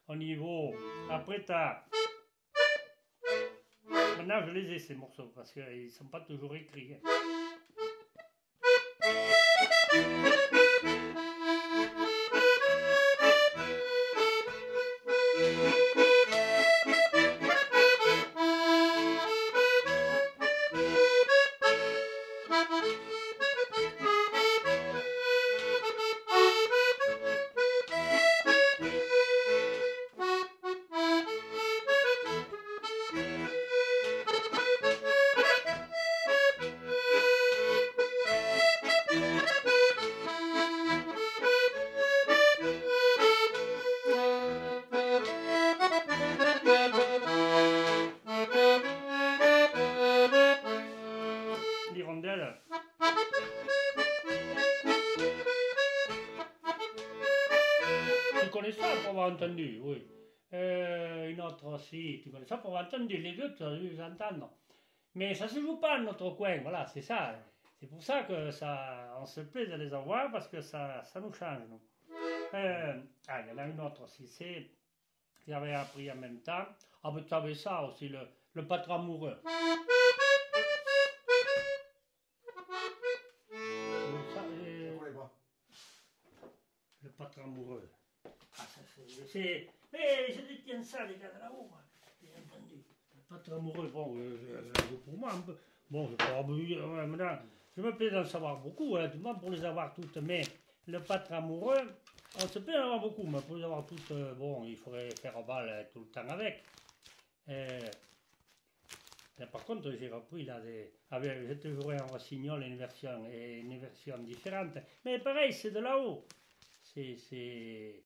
au niveau. Après, t'as. Maintenant, je les ai ces morceaux parce qu'ils ne sont pas toujours écrits. L'hirondelle. Tu connais ça pour avoir entendu, oui. Une autre aussi, tu connais ça pour avoir entendu. Les deux, tu as dû les entendre. Mais ça se joue pas dans notre coin, voilà, c'est ça. C'est pour ça que ça, on se plaît de les avoir parce que ça nous change, nous. Il y en a une autre aussi, c'est, j'avais appris en même temps. Ah, ben tu avais ça aussi, le pâtre amoureux. Ça, le pâtre amoureux. Ah, ça c'est. Mais je détiens ça, les gars de là-haut, moi. Bien entendu. Le pâtre amoureux, bon, pour moi, un peu. Bon, maintenant, je me plais d'en savoir beaucoup, hein, du moins pour les avoir toutes, mais le pâtre amoureux, on se plaît d'en avoir beaucoup, mais pour les avoir toutes, bon, il faudrait faire balle tout le temps avec. Par contre, j'ai repris là, j'ai toujours un rossignol, une version différente. Mais pareil, c'est de là-haut. C'est